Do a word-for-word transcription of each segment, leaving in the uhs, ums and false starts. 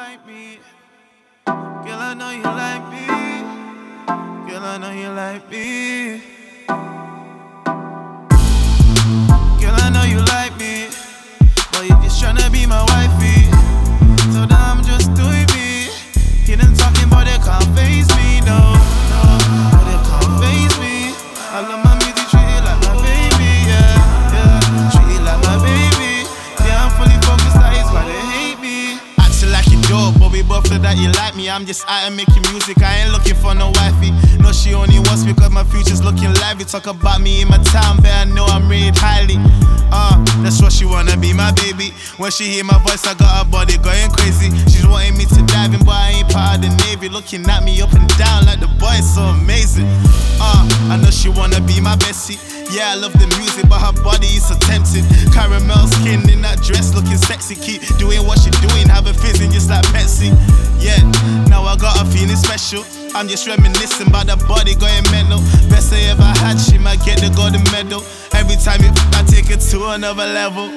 like me. Girl, I know you like me. Girl, I know you like me. Girl, I know you like me, but you just tryna be my wifey. So now I'm just doing me. Hidden talking, but they can't face me, no, no. But they can't face me. I love my music, treat it like my baby, yeah, yeah. Treat it like my baby. Yeah, I'm fully focused, that is why they hate me. Acting like you dope, but we both feel that you like me. I'm just out and making music, I ain't looking for no wifey. No, she only wants me cause my future's looking lively. Talk about me in my town, but I know I'm rated highly. Uh, that's what she wanna be, my baby. When she hear my voice, I got her body going crazy. She's wanting me to dive in, but I ain't part of the Navy. Looking at me up and down like the boy is so amazing. Uh, I know she wanna be my bestie. Yeah, I love the music, but her body is so tempting. Caramel skin in that dress, looking sexy. Keep doing what she doing, have her fizzing just like Pepsi. Yeah, now I got her feeling special. I'm just reminiscing about the body going mental. Best I ever had, she might get the golden medal. Every time you I take it to another level.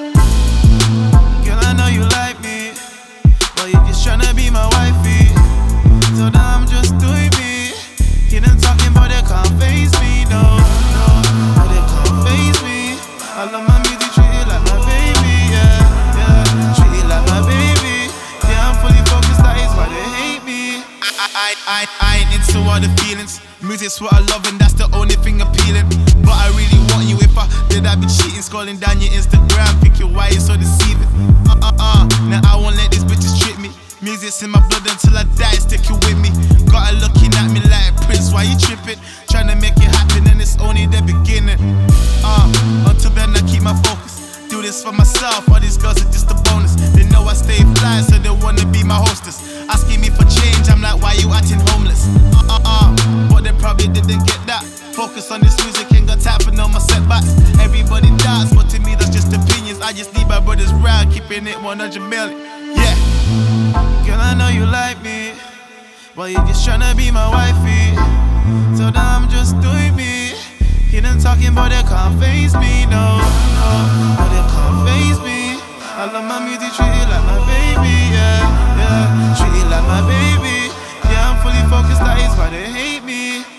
Girl, I know you like me, but you just tryna be my wifey. So now I'm just doing me. Hidden talking, but they can't face me, no, no. But they can't face me. I love my music, treat it like my baby, yeah, yeah. Treat it like my baby. Yeah, I'm fully focused, that is why they hate me. I, I, I, I ain't into all the feelings. Music's what I love and that's the only thing appealing. But I really want you, if I did I'd be cheating. Scrolling down your Instagram, thinking why you so deceiving. Uh uh uh, now I won't let these bitches trick me. Music's in my blood until I die, stick it with me. Got her looking at me like Prince, why you tripping? Tryna make it happen and it's only the beginning. Uh, until then I keep my focus. Do this for myself, all these girls are just a bonus. They know I stay fly, so they wanna be my hostess. Asking me for change, I'm like, why you acting homeless? Uh uh uh, but they probably didn't get that. Focus on this music, ain't got time for no more setbacks. Everybody dies, but to me that's just opinions. I just need my brothers round, keeping it one hundred million. Yeah. Girl, I know you like me, but you just tryna be my wifey. So now I'm just doing me. Hidden talking, but they can't face me, no, no. But they can't face me. I love my music, treat it like my baby, yeah, yeah. Treat it like my baby. Yeah, I'm fully focused, that is why they hate me.